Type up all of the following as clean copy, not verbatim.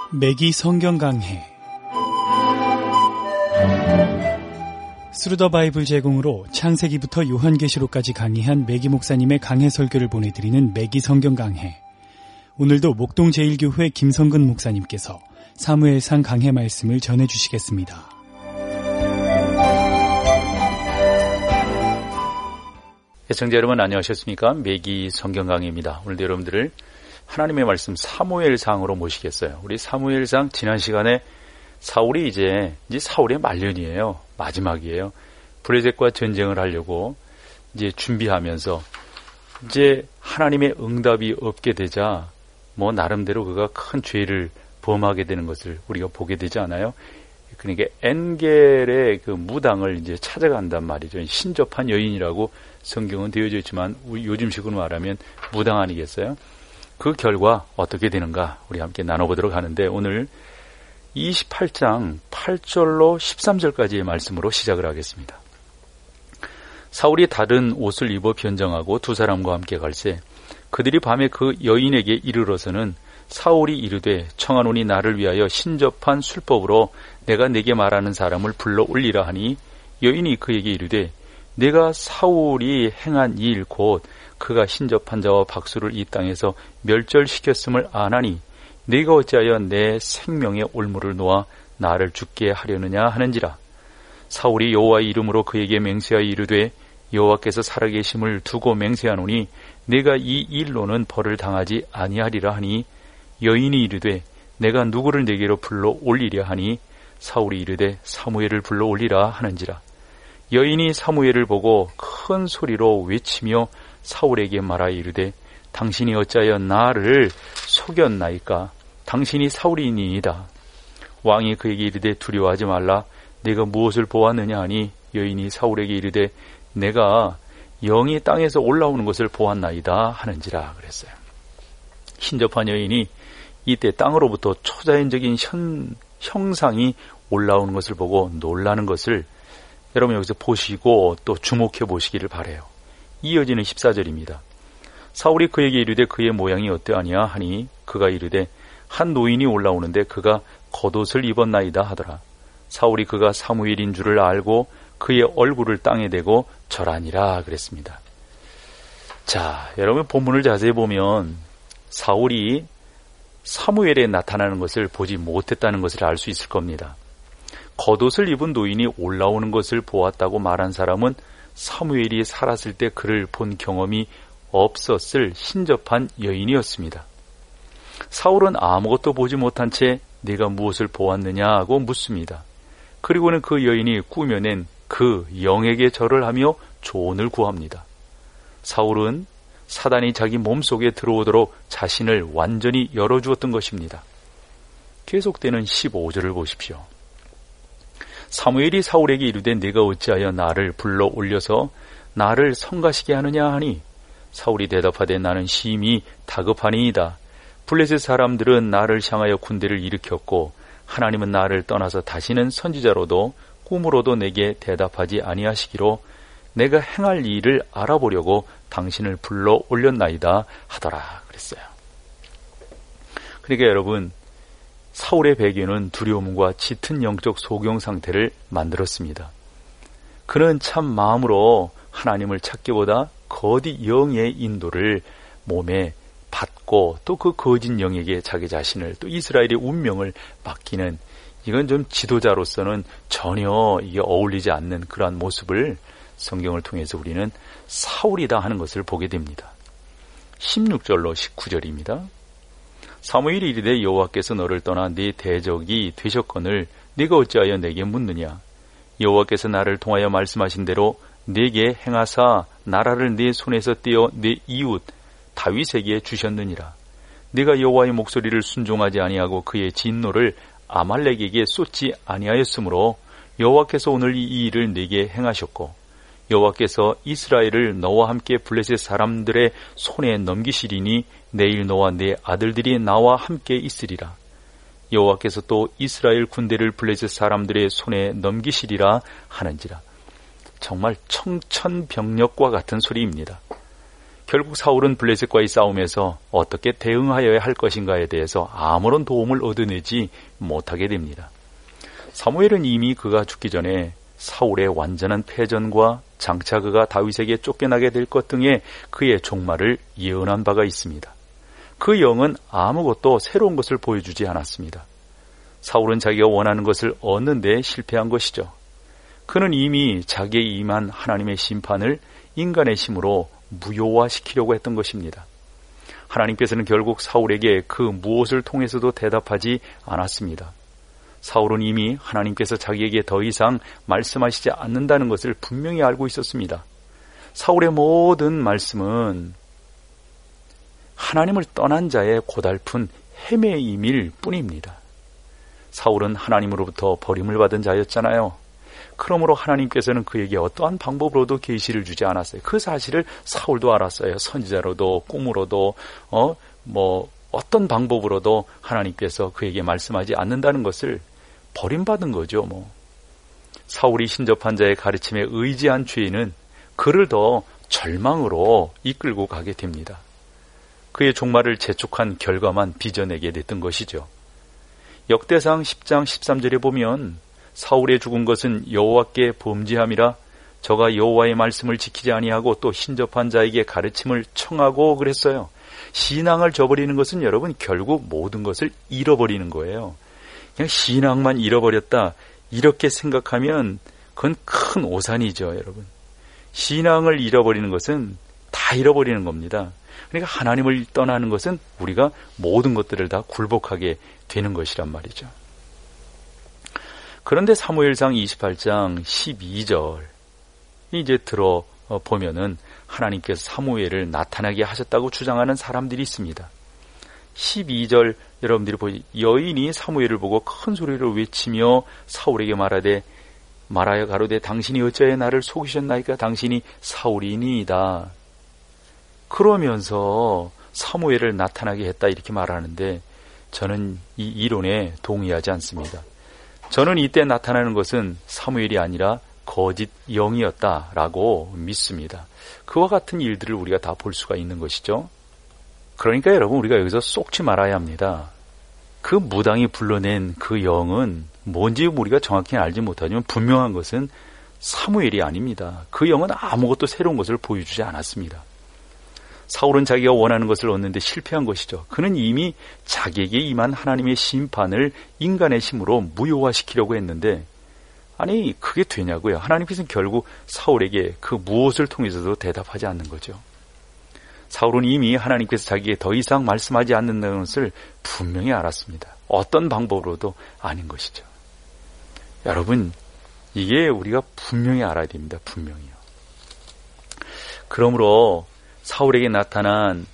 매기 성경 강해 스루 더 바이블 제공으로 창세기부터 요한계시록까지 강의한 매기 목사님의 강해 설교를 보내드리는 매기 성경 강해. 오늘도 목동 제1교회 김성근 목사님께서 사무엘상 강해 말씀을 전해주시겠습니다. 시청자 여러분 안녕하셨습니까? 매기 성경 강해입니다. 오늘도 여러분들을 하나님의 말씀 사무엘상으로 모시겠어요. 우리 사무엘상 지난 시간에 사울이 이제 사울의 말년이에요. 마지막이에요. 블레셋과 전쟁을 하려고 이제 준비하면서 이제 하나님의 응답이 없게 되자 나름대로 그가 큰 죄를 범하게 되는 것을 우리가 보게 되지 않아요? 그러니까 엔겔의 그 무당을 이제 찾아간단 말이죠. 신접한 여인이라고 성경은 되어져 있지만 요즘식으로 말하면 무당 아니겠어요? 그 결과 어떻게 되는가 우리 함께 나눠보도록 하는데 오늘 28장 8절로 13절까지의 말씀으로 시작을 하겠습니다. 사울이 다른 옷을 입어 변장하고 두 사람과 함께 갈새 그들이 밤에 그 여인에게 이르러서는 사울이 이르되 청하노니 나를 위하여 신접한 술법으로 내가 내게 말하는 사람을 불러 올리라 하니 여인이 그에게 이르되 내가 사울이 행한 일 곧 그가 신접한 자와 박수를 이 땅에서 멸절시켰음을 아나니 네가 어찌하여 내 생명의 올무를 놓아 나를 죽게 하려느냐 하는지라. 사울이 여호와의 이름으로 그에게 맹세하여 이르되 여호와께서 살아계심을 두고 맹세하노니 내가 이 일로는 벌을 당하지 아니하리라 하니 여인이 이르되 내가 누구를 내게로 불러 올리랴 하니 사울이 이르되 사무엘을 불러 올리라 하는지라. 여인이 사무엘을 보고 큰 소리로 외치며 사울에게 말하여 이르되 당신이 어찌하여 나를 속였나이까? 당신이 사울이니이다. 왕이 그에게 이르되 두려워하지 말라. 내가 무엇을 보았느냐 하니 여인이 사울에게 이르되 내가 영이 땅에서 올라오는 것을 보았나이다 하는지라 그랬어요. 신접한 여인이 이때 땅으로부터 초자연적인 형상이 올라오는 것을 보고 놀라는 것을 여러분 여기서 보시고 또 주목해 보시기를 바라요. 이어지는 14절입니다. 사울이 그에게 이르되 그의 모양이 어떠하냐 하니 그가 이르되 한 노인이 올라오는데 그가 겉옷을 입었나이다 하더라. 사울이 그가 사무엘인 줄을 알고 그의 얼굴을 땅에 대고 절하니라 그랬습니다. 자, 여러분 본문을 자세히 보면 사울이 사무엘에 나타나는 것을 보지 못했다는 것을 알 수 있을 겁니다. 겉옷을 입은 노인이 올라오는 것을 보았다고 말한 사람은 사무엘이 살았을 때 그를 본 경험이 없었을 신접한 여인이었습니다. 사울은 아무것도 보지 못한 채 네가 무엇을 보았느냐고 묻습니다. 그리고는 그 여인이 꾸며낸 그 영에게 절을 하며 조언을 구합니다. 사울은 사단이 자기 몸속에 들어오도록 자신을 완전히 열어주었던 것입니다. 계속되는 15절을 보십시오. 사무엘이 사울에게 이르되 네가 어찌하여 나를 불러 올려서 나를 성가시게 하느냐 하니 사울이 대답하되 나는 심히 다급하니이다. 블레셋 사람들은 나를 향하여 군대를 일으켰고 하나님은 나를 떠나서 다시는 선지자로도 꿈으로도 내게 대답하지 아니하시기로 내가 행할 일을 알아보려고 당신을 불러 올렸나이다 하더라 그랬어요. 그러니까 여러분 사울의 배경은 두려움과 짙은 영적 소경 상태를 만들었습니다. 그는 참 마음으로 하나님을 찾기보다 거짓 영의 인도를 몸에 받고 또 그 거짓 영에게 자기 자신을 또 이스라엘의 운명을 맡기는 이건 좀 지도자로서는 전혀 이게 어울리지 않는 그러한 모습을 성경을 통해서 우리는 사울이다 하는 것을 보게 됩니다. 16절로 19절입니다. 사무엘이 이르되 여호와께서 너를 떠나 네 대적이 되셨거늘 네가 어찌하여 내게 묻느냐. 여호와께서 나를 통하여 말씀하신 대로 네게 행하사 나라를 네 손에서 떼어 네 이웃 다윗에게 주셨느니라. 네가 여호와의 목소리를 순종하지 아니하고 그의 진노를 아말렉에게 쏟지 아니하였으므로 여호와께서 오늘 이 일을 네게 행하셨고 여호와께서 이스라엘을 너와 함께 블레셋 사람들의 손에 넘기시리니 내일 너와 네 아들들이 나와 함께 있으리라. 여호와께서 또 이스라엘 군대를 블레셋 사람들의 손에 넘기시리라 하는지라. 정말 청천벽력과 같은 소리입니다. 결국 사울은 블레셋과의 싸움에서 어떻게 대응하여야 할 것인가에 대해서 아무런 도움을 얻어내지 못하게 됩니다. 사무엘은 이미 그가 죽기 전에 사울의 완전한 패전과 장차 그가 다윗에게 쫓겨나게 될 것 등의 그의 종말을 예언한 바가 있습니다. 그 영은 아무것도 새로운 것을 보여주지 않았습니다. 사울은 자기가 원하는 것을 얻는 데 실패한 것이죠. 그는 이미 자기에 임한 하나님의 심판을 인간의 힘으로 무효화시키려고 했던 것입니다. 하나님께서는 결국 사울에게 그 무엇을 통해서도 대답하지 않았습니다. 사울은 이미 하나님께서 자기에게 더 이상 말씀하시지 않는다는 것을 분명히 알고 있었습니다. 사울의 모든 말씀은 하나님을 떠난 자의 고달픈 헤매임일 뿐입니다. 사울은 하나님으로부터 버림을 받은 자였잖아요. 그러므로 하나님께서는 그에게 어떠한 방법으로도 계시를 주지 않았어요. 그 사실을 사울도 알았어요. 선지자로도 꿈으로도 어떤 방법으로도 하나님께서 그에게 말씀하지 않는다는 것을 버림받은 거죠. 사울이 신접한 자의 가르침에 의지한 죄는 그를 더 절망으로 이끌고 가게 됩니다. 그의 종말을 재촉한 결과만 빚어내게 됐던 것이죠. 역대상 10장 13절에 보면 사울의 죽은 것은 여호와께 범죄함이라 저가 여호와의 말씀을 지키지 아니하고 또 신접한 자에게 가르침을 청하고 그랬어요. 신앙을 저버리는 것은 여러분 결국 모든 것을 잃어버리는 거예요. 그냥 신앙만 잃어버렸다 이렇게 생각하면 그건 큰 오산이죠. 여러분, 신앙을 잃어버리는 것은 다 잃어버리는 겁니다. 그러니까 하나님을 떠나는 것은 우리가 모든 것들을 다 굴복하게 되는 것이란 말이죠. 그런데 사무엘상 28장 12절 이제 들어보면은 하나님께서 사무엘을 나타나게 하셨다고 주장하는 사람들이 있습니다. 12절 여러분들이 보시 여인이 사무엘을 보고 큰 소리로 외치며 사울에게 말하여 가로되 당신이 어찌하여 나를 속이셨나이까 당신이 사울이니이다. 그러면서 사무엘을 나타나게 했다 이렇게 말하는데 저는 이 이론에 동의하지 않습니다. 저는 이때 나타나는 것은 사무엘이 아니라 거짓 영이었다라고 믿습니다. 그와 같은 일들을 우리가 다 볼 수가 있는 것이죠. 그러니까 여러분 우리가 여기서 쏙지 말아야 합니다. 그 무당이 불러낸 그 영은 뭔지 우리가 정확히 알지 못하지만 분명한 것은 사무엘이 아닙니다. 그 영은 아무것도 새로운 것을 보여주지 않았습니다. 사울은 자기가 원하는 것을 얻는데 실패한 것이죠. 그는 이미 자기에게 임한 하나님의 심판을 인간의 힘으로 무효화시키려고 했는데 아니 그게 되냐고요. 하나님께서는 결국 사울에게 그 무엇을 통해서도 대답하지 않는 거죠. 사울은 이미 하나님께서 자기에게 더 이상 말씀하지 않는다는 것을 분명히 알았습니다. 어떤 방법으로도 아닌 것이죠. 여러분 이게 우리가 분명히 알아야 됩니다. 분명히요. 그러므로 사울에게 나타난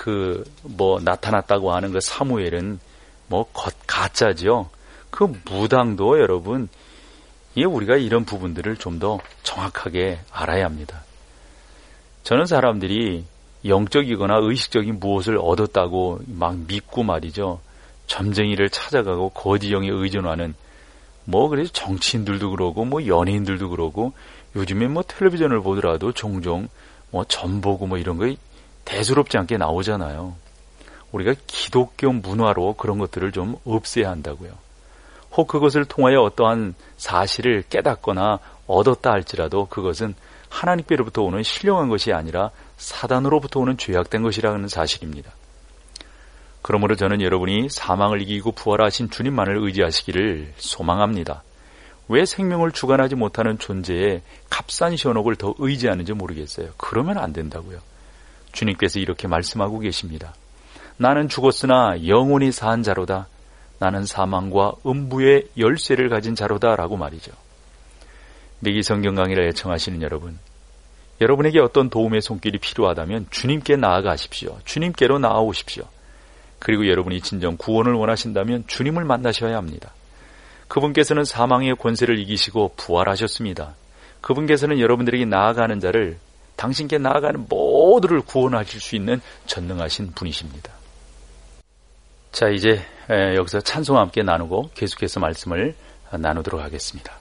나타났다고 하는 그 사무엘은 가짜죠. 그 무당도 여러분, 우리가 이런 부분들을 좀 더 정확하게 알아야 합니다. 저는 사람들이 영적이거나 의식적인 무엇을 얻었다고 막 믿고 말이죠. 점쟁이를 찾아가고 거짓 영에 의존하는 그래서 정치인들도 그러고 연예인들도 그러고 요즘에 텔레비전을 보더라도 종종 점 보고 이런 거 대수롭지 않게 나오잖아요. 우리가 기독교 문화로 그런 것들을 좀 없애야 한다고요. 혹 그것을 통하여 어떠한 사실을 깨닫거나 얻었다 할지라도 그것은 하나님께로부터 오는 신령한 것이 아니라 사단으로부터 오는 죄악된 것이라는 사실입니다. 그러므로 저는 여러분이 사망을 이기고 부활하신 주님만을 의지하시기를 소망합니다. 왜 생명을 주관하지 못하는 존재에 값싼 현혹을 더 의지하는지 모르겠어요. 그러면 안 된다고요. 주님께서 이렇게 말씀하고 계십니다. 나는 죽었으나 영원히 산 자로다. 나는 사망과 음부의 열쇠를 가진 자로다 라고 말이죠. 매기 성경 강의를 애청하시는 여러분, 여러분에게 어떤 도움의 손길이 필요하다면 주님께 나아가십시오. 주님께로 나아오십시오. 그리고 여러분이 진정 구원을 원하신다면 주님을 만나셔야 합니다. 그분께서는 사망의 권세를 이기시고 부활하셨습니다. 그분께서는 여러분들에게 나아가는 자를, 당신께 나아가는 모두를 구원하실 수 있는 전능하신 분이십니다. 자, 이제 여기서 찬송과 함께 나누고 계속해서 말씀을 나누도록 하겠습니다.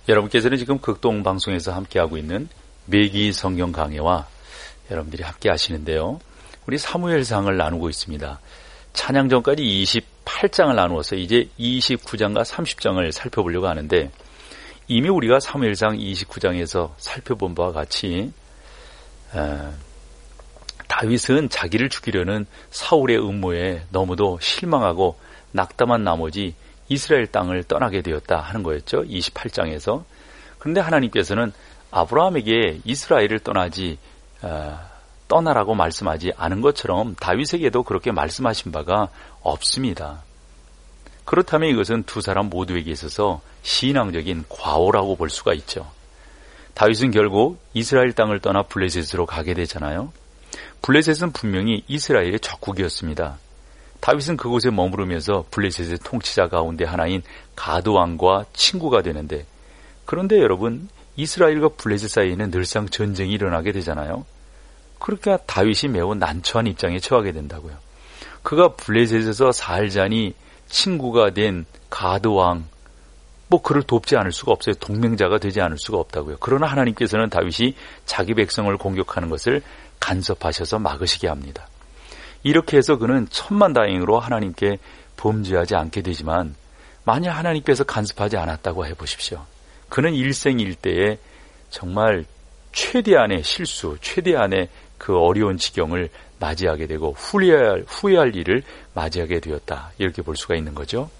여러분께서는 지금 극동방송에서 함께하고 있는 매기 성경 강해와 여러분들이 함께 하시는데요. 우리 사무엘상을 나누고 있습니다. 찬양 전까지 28장을 나누어서 이제 29장과 30장을 살펴보려고 하는데, 이미 우리가 사무엘상 29장에서 살펴본 바와 같이 다윗은 자기를 죽이려는 사울의 음모에 너무도 실망하고 낙담한 나머지 이스라엘 땅을 떠나게 되었다 하는 거였죠. 28장에서. 그런데 하나님께서는 아브라함에게 이스라엘을 떠나라고 말씀하지 않은 것처럼 다윗에게도 그렇게 말씀하신 바가 없습니다. 그렇다면 이것은 두 사람 모두에게 있어서 신앙적인 과오라고 볼 수가 있죠. 다윗은 결국 이스라엘 땅을 떠나 블레셋으로 가게 되잖아요. 블레셋은 분명히 이스라엘의 적국이었습니다. 다윗은 그곳에 머무르면서 블레셋의 통치자 가운데 하나인 가드 왕과 친구가 되는데, 그런데 여러분, 이스라엘과 블레셋 사이에는 늘상 전쟁이 일어나게 되잖아요. 그러니까 다윗이 매우 난처한 입장에 처하게 된다고요. 그가 블레셋에서 살자니 친구가 된 가드 왕, 그를 돕지 않을 수가 없어요. 동맹자가 되지 않을 수가 없다고요. 그러나 하나님께서는 다윗이 자기 백성을 공격하는 것을 간섭하셔서 막으시게 합니다. 이렇게 해서 그는 천만다행으로 하나님께 범죄하지 않게 되지만, 만약 하나님께서 간섭하지 않았다고 해보십시오. 그는 일생일대에 정말 최대한의 실수, 최대한의 그 어려운 지경을 맞이하게 되고 후회할 일을 맞이하게 되었다. 이렇게 볼 수가 있는 거죠.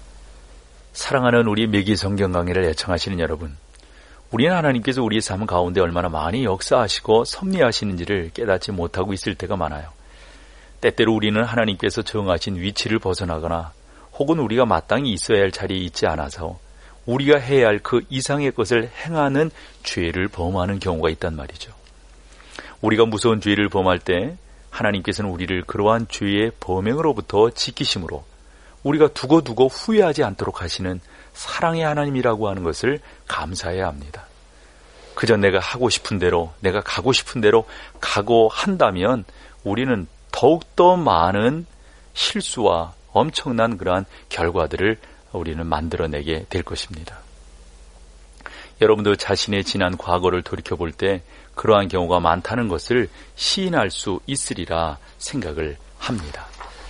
사랑하는 우리 매기 성경 강해를 애청하시는 여러분, 우리는 하나님께서 우리의 삶 가운데 얼마나 많이 역사하시고 섭리하시는지를 깨닫지 못하고 있을 때가 많아요. 때때로 우리는 하나님께서 정하신 위치를 벗어나거나 혹은 우리가 마땅히 있어야 할 자리에 있지 않아서 우리가 해야 할 그 이상의 것을 행하는 죄를 범하는 경우가 있단 말이죠. 우리가 무서운 죄를 범할 때 하나님께서는 우리를 그러한 죄의 범행으로부터 지키심으로 우리가 두고두고 후회하지 않도록 하시는 사랑의 하나님이라고 하는 것을 감사해야 합니다. 그저 내가 하고 싶은 대로, 내가 가고 싶은 대로 가고 한다면 우리는 더욱더 많은 실수와 엄청난 그러한 결과들을 우리는 만들어내게 될 것입니다. 여러분도 자신의 지난 과거를 돌이켜볼 때 그러한 경우가 많다는 것을 시인할 수 있으리라 생각을 합니다.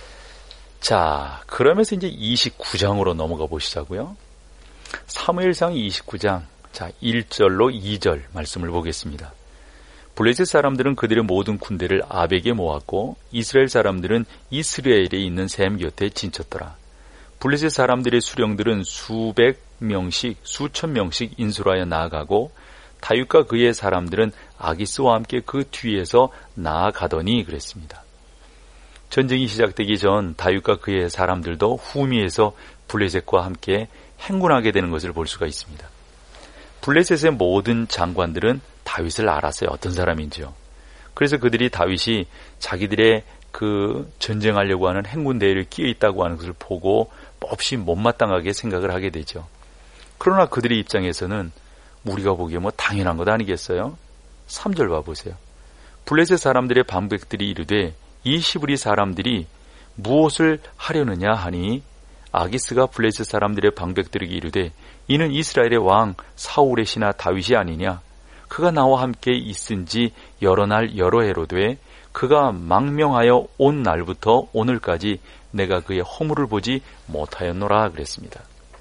자, 그러면서 이제 29장으로 넘어가 보시자고요. 사무엘상 29장, 자, 1절로 2절 말씀을 보겠습니다. 블레셋 사람들은 그들의 모든 군대를 아벡에 모았고 이스라엘 사람들은 이스라엘에 있는 셈 곁에 진쳤더라. 블레셋 사람들의 수령들은 수백 명씩 수천 명씩 인솔하여 나아가고 다윗과 그의 사람들은 아기스와 함께 그 뒤에서 나아가더니 그랬습니다. 전쟁이 시작되기 전 다윗과 그의 사람들도 후미에서 블레셋과 함께 행군하게 되는 것을 볼 수가 있습니다. 블레셋의 모든 장관들은 다윗을 알았어요. 어떤 사람인지요. 그래서 그들이 다윗이 자기들의 그 전쟁하려고 하는 행군 대회를 끼어 있다고 하는 것을 보고 몹시 못마땅하게 생각을 하게 되죠. 그러나 그들의 입장에서는 우리가 보기에 당연한 것 아니겠어요? 3절 봐보세요. 블레셋 사람들의 방백들이 이르되 이 시브리 사람들이 무엇을 하려느냐 하니 아기스가 블레셋 사람들의 방백들에게 이르되 이는 이스라엘의 왕 사울의 신하 다윗이 아니냐. 그가 나와 함께 있은지 여러 날 여러 해로 돼 그가 망명하여 온 날부터 오늘까지 내가 그의 허물을 보지 못하였노라 그랬습니다.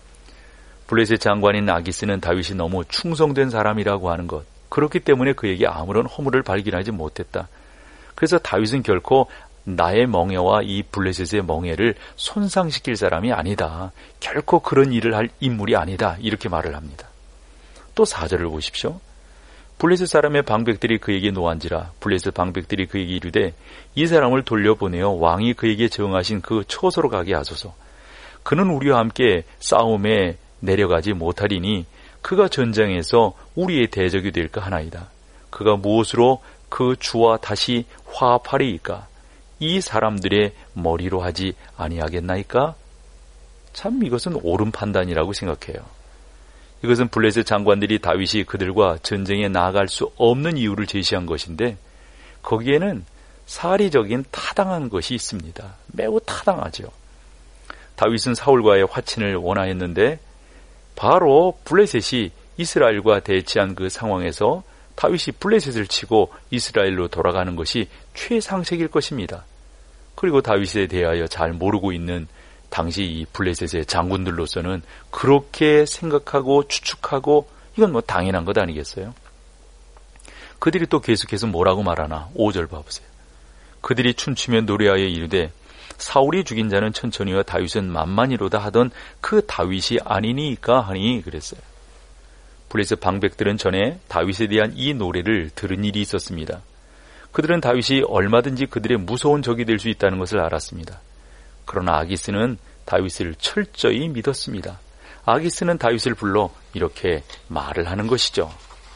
블레셋 장관인 아기스는 다윗이 너무 충성된 사람이라고 하는 것, 그렇기 때문에 그에게 아무런 허물을 발견하지 못했다. 그래서 다윗은 결코 나의 멍에와 이 블레셋의 멍에를 손상시킬 사람이 아니다. 결코 그런 일을 할 인물이 아니다. 이렇게 말을 합니다. 또 4절을 보십시오. 블레셋 사람의 방백들이 그에게 노한지라 블레셋 방백들이 그에게 이르되 이 사람을 돌려보내어 왕이 그에게 정하신 그 처소로 가게 하소서. 그는 우리와 함께 싸움에 내려가지 못하리니 그가 전장에서 우리의 대적이 될까 하나이다. 그가 무엇으로 그 주와 다시 화합하리이까? 이 사람들의 머리로 하지 아니하겠나이까? 참 이것은 옳은 판단이라고 생각해요. 이것은 블레셋 장관들이 다윗이 그들과 전쟁에 나아갈 수 없는 이유를 제시한 것인데 거기에는 사리적인 타당한 것이 있습니다. 매우 타당하죠. 다윗은 사울과의 화친을 원하였는데 바로 블레셋이 이스라엘과 대치한 그 상황에서 다윗이 블레셋을 치고 이스라엘로 돌아가는 것이 최상책일 것입니다. 그리고 다윗에 대하여 잘 모르고 있는 당시 이 블레셋의 장군들로서는 그렇게 생각하고 추측하고 이건 뭐 당연한 것 아니겠어요? 그들이 또 계속해서 뭐라고 말하나 5절 봐보세요. 그들이 춤추며 노래하여 이르되 사울이 죽인 자는 천천히와 다윗은 만만이로다 하던 그 다윗이 아니니까 하니 그랬어요. 블레셋 방백들은 전에 다윗에 대한 이 노래를 들은 일이 있었습니다. 그들은 다윗이 얼마든지 그들의 무서운 적이 될 수 있다는 것을 알았습니다. 그러나 아기스는 다윗을 철저히 믿었습니다. 아기스는 다윗을 불러 이렇게 말을 하는 것이죠.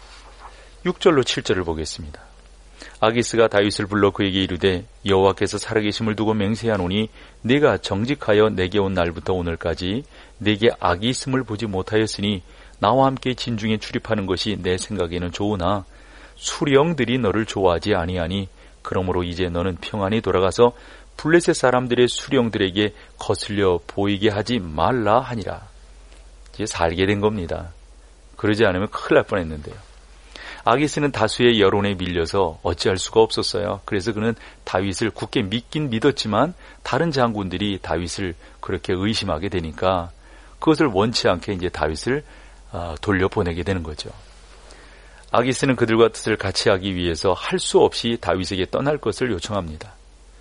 6절로 7절을 보겠습니다. 아기스가 다윗을 불러 그에게 이르되 여호와께서 살아계심을 두고 맹세하노니 내가 정직하여 내게 온 날부터 오늘까지 내게 악이 있음을 보지 못하였으니 나와 함께 진중에 출입하는 것이 내 생각에는 좋으나 수령들이 너를 좋아하지 아니하니 그러므로 이제 너는 평안히 돌아가서 블레셋 사람들의 수령들에게 거슬려 보이게 하지 말라 하니라. 이제 살게 된 겁니다. 그러지 않으면 큰일 날 뻔했는데요. 아기스는 다수의 여론에 밀려서 어찌할 수가 없었어요. 그래서 그는 다윗을 굳게 믿긴 믿었지만 다른 장군들이 다윗을 그렇게 의심하게 되니까 그것을 원치 않게 이제 다윗을 돌려보내게 되는 거죠. 아기스는 그들과 뜻을 같이 하기 위해서 할 수 없이 다윗에게 떠날 것을 요청합니다.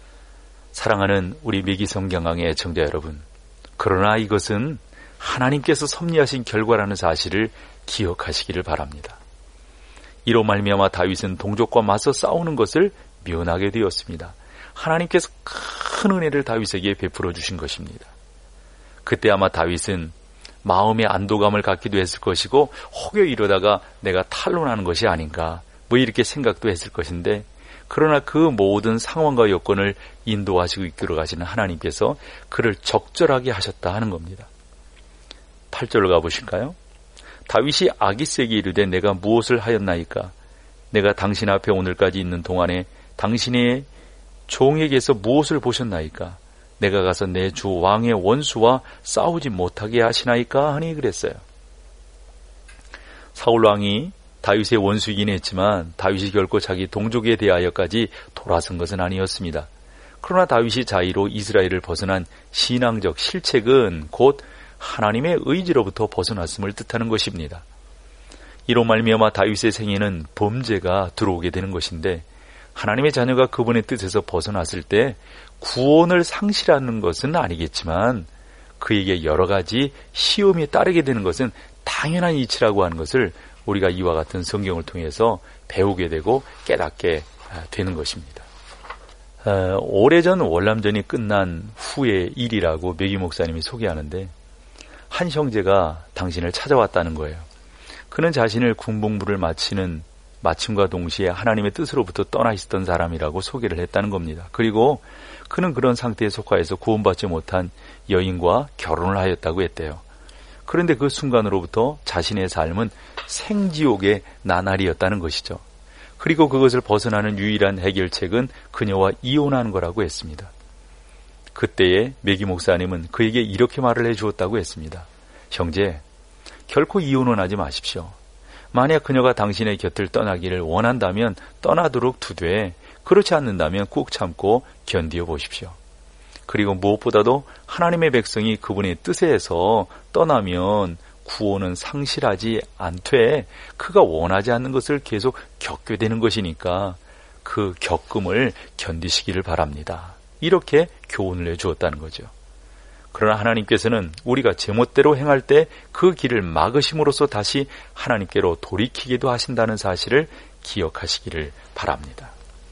사랑하는 우리 매기성경강의 애청자 여러분, 그러나 이것은 하나님께서 섭리하신 결과라는 사실을 기억하시기를 바랍니다. 이로 말미암아 다윗은 동족과 맞서 싸우는 것을 면하게 되었습니다. 하나님께서 큰 은혜를 다윗에게 베풀어 주신 것입니다. 그때 아마 다윗은 마음의 안도감을 갖기도 했을 것이고 혹여 이러다가 내가 탄론하는 것이 아닌가 뭐 이렇게 생각도 했을 것인데, 그러나 그 모든 상황과 여건을 인도하시고 이끌어 가시는 하나님께서 그를 적절하게 하셨다 하는 겁니다. 8절로 가보실까요? 다윗이 아기스에게 이르되 내가 무엇을 하였나이까? 내가 당신 앞에 오늘까지 있는 동안에 당신의 종에게서 무엇을 보셨나이까? 내가 가서 내 주 왕의 원수와 싸우지 못하게 하시나이까? 하니 그랬어요. 사울 왕이 다윗의 원수이긴 했지만 다윗이 결코 자기 동족에 대하여까지 돌아선 것은 아니었습니다. 그러나 다윗이 자의로 이스라엘을 벗어난 신앙적 실책은 곧 하나님의 의지로부터 벗어났음을 뜻하는 것입니다. 이로 말미암아 다윗의 생에는 범죄가 들어오게 되는 것인데, 하나님의 자녀가 그분의 뜻에서 벗어났을 때 구원을 상실하는 것은 아니겠지만 그에게 여러 가지 시험이 따르게 되는 것은 당연한 이치라고 하는 것을 우리가 이와 같은 성경을 통해서 배우게 되고 깨닫게 되는 것입니다. 오래전 월남전이 끝난 후의 일이라고 매기 목사님이 소개하는데, 한 형제가 당신을 찾아왔다는 거예요. 그는 자신을 군복무를 마침과 동시에 하나님의 뜻으로부터 떠나 있었던 사람이라고 소개를 했다는 겁니다. 그리고 그는 그런 상태에 속하여서 구원받지 못한 여인과 결혼을 하였다고 했대요. 그런데 그 순간으로부터 자신의 삶은 생지옥의 나날이었다는 것이죠. 그리고 그것을 벗어나는 유일한 해결책은 그녀와 이혼하는 거라고 했습니다. 그때에 매기 목사님은 그에게 이렇게 말을 해주었다고 했습니다. 형제, 결코 이혼은 하지 마십시오. 만약 그녀가 당신의 곁을 떠나기를 원한다면 떠나도록 두되, 그렇지 않는다면 꾹 참고 견디어 보십시오. 그리고 무엇보다도 하나님의 백성이 그분의 뜻에서 떠나면 구원은 상실하지 않되 그가 원하지 않는 것을 계속 겪게 되는 것이니까 그 겪음을 견디시기를 바랍니다. 이렇게 교훈을 해주었다는 거죠. 그러나 하나님께서는 우리가 제멋대로 행할 때 그 길을 막으심으로써 다시 하나님께로 돌이키기도 하신다는 사실을 기억하시기를 바랍니다.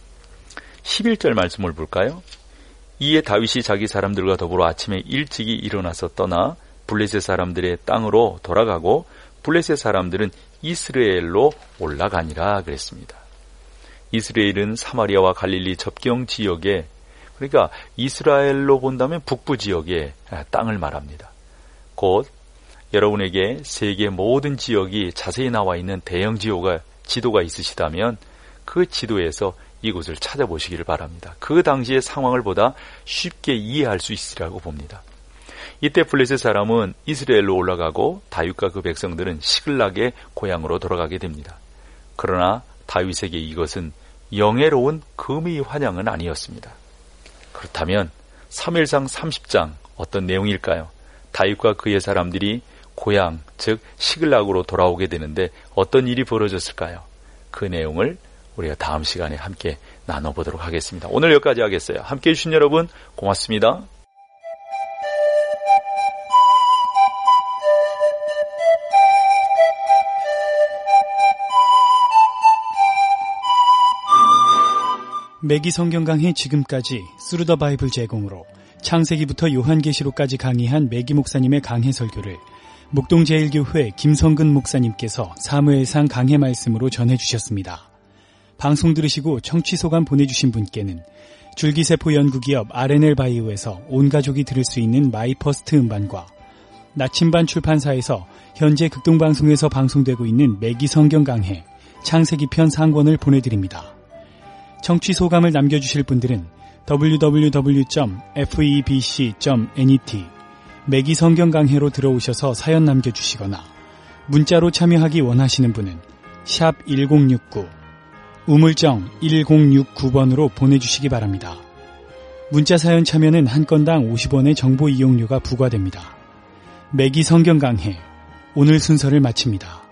11절 말씀을 볼까요? 이에 다윗이 자기 사람들과 더불어 아침에 일찍이 일어나서 떠나 블레셋 사람들의 땅으로 돌아가고 블레셋 사람들은 이스라엘로 올라가니라 그랬습니다. 이스라엘은 사마리아와 갈릴리 접경 지역에, 그러니까 이스라엘로 본다면 북부 지역의 땅을 말합니다. 곧 여러분에게 세계 모든 지역이 자세히 나와 있는 대형 지도가 있으시다면 그 지도에서 이곳을 찾아보시기를 바랍니다. 그 당시의 상황을 보다 쉽게 이해할 수 있으리라고 봅니다. 이때 블레셋 사람은 이스라엘로 올라가고 다윗과 그 백성들은 시글락의 고향으로 돌아가게 됩니다. 그러나 다윗에게 이것은 영예로운 금의 환영은 아니었습니다. 그렇다면 사무엘상 30장 어떤 내용일까요? 다윗과 그의 사람들이 고향, 즉 시글락으로 돌아오게 되는데 어떤 일이 벌어졌을까요? 그 내용을 우리가 다음 시간에 함께 나눠보도록 하겠습니다. 오늘 여기까지 하겠어요. 함께해 주신 여러분 고맙습니다. 매기 성경 강해 지금까지 스루 더 바이블 제공으로 창세기부터 요한계시록까지 강의한 매기 목사님의 강해 설교를 목동제일교회 김성근 목사님께서 사무엘상 강해 말씀으로 전해주셨습니다. 방송 들으시고 청취 소감 보내주신 분께는 줄기세포 연구기업 R&L 바이오에서 온 가족이 들을 수 있는 마이퍼스트 음반과 나침반 출판사에서 현재 극동방송에서 방송되고 있는 매기 성경 강해 창세기 편 상권을 보내드립니다. 청취 소감을 남겨주실 분들은 www.febc.net 매기 성경 강해로 들어오셔서 사연 남겨주시거나 문자로 참여하기 원하시는 분은 샵 1069 우물정 1069번으로 보내주시기 바랍니다. 문자 사연 참여는 한 건당 50원의 정보 이용료가 부과됩니다. 매기 성경 강해 오늘 순서를 마칩니다.